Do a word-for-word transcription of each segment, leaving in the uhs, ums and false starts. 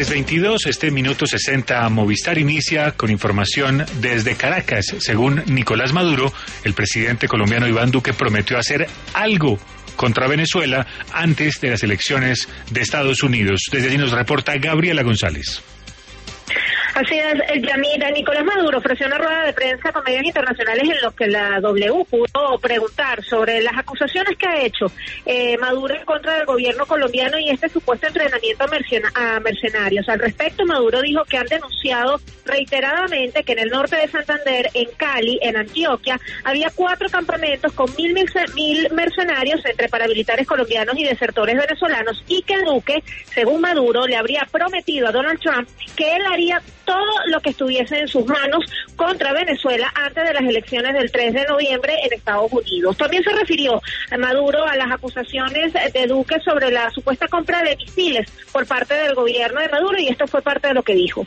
las veintidós, este minuto sesenta, Movistar inicia con información desde Caracas. Según Nicolás Maduro, el presidente colombiano Iván Duque prometió hacer algo contra Venezuela antes de las elecciones de Estados Unidos. Desde allí nos reporta Gabriela González. Así es, Yamira. Nicolás Maduro ofreció una rueda de prensa con medios internacionales en los que la W pudo preguntar sobre las acusaciones que ha hecho eh, Maduro en contra del gobierno colombiano y este supuesto entrenamiento a, mercena, a mercenarios. Al respecto, Maduro dijo que han denunciado reiteradamente que en el norte de Santander, en Cali, en Antioquia, había cuatro campamentos con mil, mil, mil mercenarios entre paramilitares colombianos y desertores venezolanos y que Duque, según Maduro, le habría prometido a Donald Trump que él haría todo lo que estuviese en sus manos contra Venezuela antes de las elecciones del tres de noviembre en Estados Unidos. También se refirió a Maduro a las acusaciones de Duque sobre la supuesta compra de misiles por parte del gobierno de Maduro y esto fue parte de lo que dijo.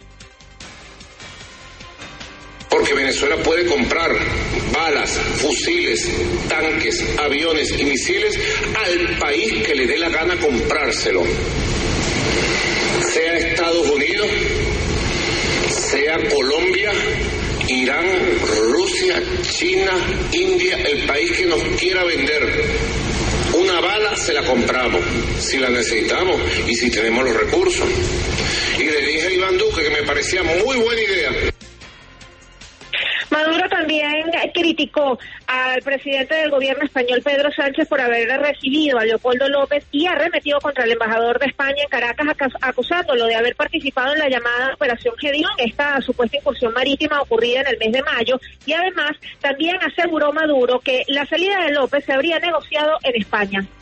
Porque Venezuela puede comprar balas, fusiles, tanques, aviones y misiles al país que le dé la gana comprárselo. Sea Estados Unidos, sea Colombia, Irán, Rusia, China, India, el país que nos quiera vender una bala, se la compramos, si la necesitamos y si tenemos los recursos. Y le dije a Iván Duque que me parecía muy buena idea. Maduro también criticó al presidente del gobierno español, Pedro Sánchez, por haber recibido a Leopoldo López y arremetido contra el embajador de España en Caracas, acusándolo de haber participado en la llamada Operación Gedeón, esta supuesta incursión marítima ocurrida en el mes de mayo, y además también aseguró Maduro que la salida de López se habría negociado en España.